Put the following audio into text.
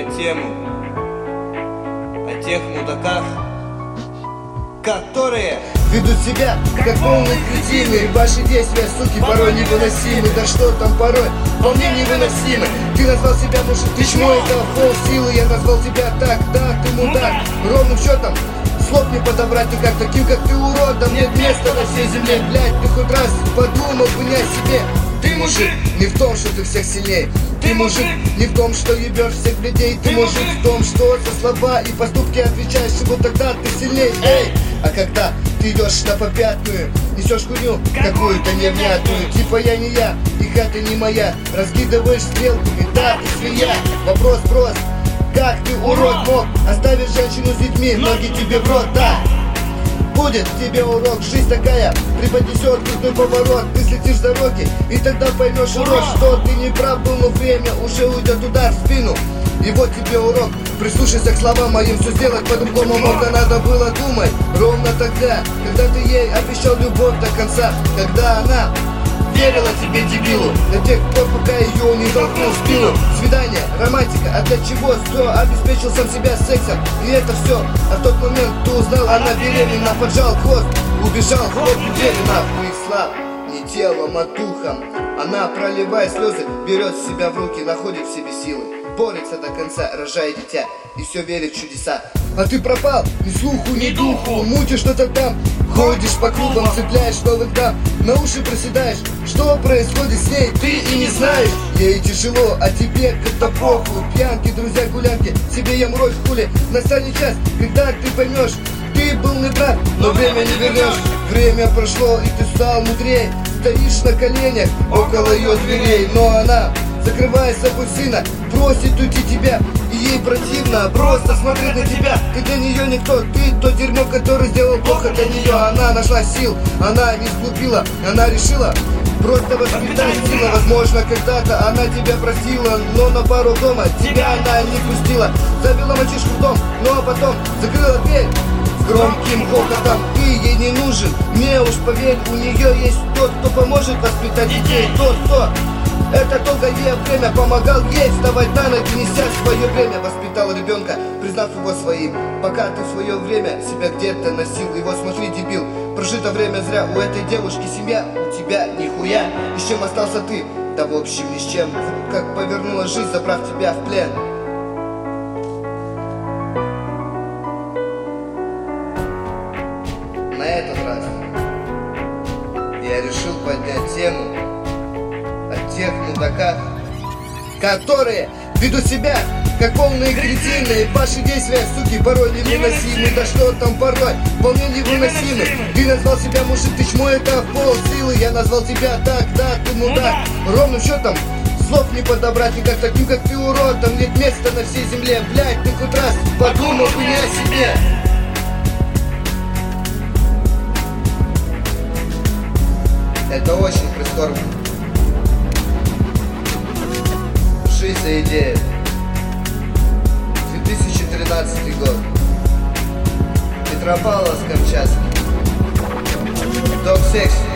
поднять тему о тех мудаках, которые ведут себя как полные кретины. Ваши действия, суки, порой невыносимы. Да что там порой, вполне невыносимы. Ты назвал себя мужик, ты чмо, это полсилы. Я назвал тебя так, да, ты мудак. Ровным счетом слов не подобрать никак. Таким как ты, уродом, нет места на всей земле. Блять, ты хоть раз подумал бы не о себе. Ты мужик не в том, что ты всех сильней. Ты мужик не в том, что ебешь всех людей. Ты мужик в том, что за слова и поступки отвечаешь, и вот тогда ты сильней. Эй! А когда ты идешь на попятную, несешь хуйню какую-то невнятную, типа я не я, и хата не моя, раскидываешь стрелками, да, ты свинья. Вопрос прост, как ты, урод, мог оставить женщину с детьми, ноги тебе в рот, да? Будет тебе урок, жизнь такая преподнесет крутой поворот. Ты слетишь с дороги, и тогда поймешь, урод, что ты не прав был, но время уже уйдет удар в спину. И вот тебе урок, прислушайся к словам моим, все сделать по-другому много надо было думать. Ровно тогда, когда ты ей обещал любовь до конца, когда она верила тебе, дебилу, до тех пор, пока ее не толкнул в спину. Свидание, романтика, а для чего? Все, обеспечил сам себя сексом, и это все. А в тот момент ты узнал, она беременна, поджал хвост, убежал в ход уверенно. Твоих слав не телом, а духом. Она, проливая слезы, берет себя в руки, находит в себе силы, борется до конца, рожая дитя, и все верит в чудеса. А ты пропал, ни слуху, ни духу, мутишь что-то там, ходишь по клубам, цепляешь новых дам, на уши проседаешь. Что происходит с ней, ты и не знаешь. Ей тяжело, а тебе как-то похуй. Пьянки, друзья, гулянки, себе ем роль в хули. Настанет час, когда ты поймешь, ты был неправ, но время не вернешь. Время прошло, и ты стал мудрее. Стоишь на коленях около ее дверей, но она, закрывая собой сына, просит уйти тебя, и ей противно просто смотреть на тебя. Ты для нее никто, ты то дерьмо, которое сделал плохо для нее. Она нашла сил, она не сглупила, она решила просто воспитать сила. Возможно, когда-то она тебя простила, но на пару дома тебя она не пустила. Завела мальчишку в дом, ну а потом закрыла дверь с громким хохотом. Ты ей не нужен, мне уж поверь, у нее есть тот, кто поможет воспитать детей. Тот, кто это долгое время помогал ей вставать на ноги, неся свое время. Воспитал ребенка, признав его своим, пока ты в свое время себя где-то носил. И вот смотри, дебил, прожито время зря. У этой девушки семья, у тебя нихуя. И с чем остался ты? Да в общем ни с чем. Как повернула жизнь, забрав тебя в плен. На этот раз я решил поднять тему о тех мудаках, которые ведут себя как полные кретины. Ваши действия, суки, порой невыносимы. Да что там порой, вполне невыносимы. Ты назвал себя мужик, ты чмо, это полсилы. Я назвал тебя так, да, ты мудак. Ровным счетом слов не подобрать никак. Таким как ты, уродом, нет места на всей земле. Блять, ты хоть раз подумал бы не о себе. Это очень прискорбно. Жизнь за идею. 2013 год. Петропавловск-Камчатский. Док Секси.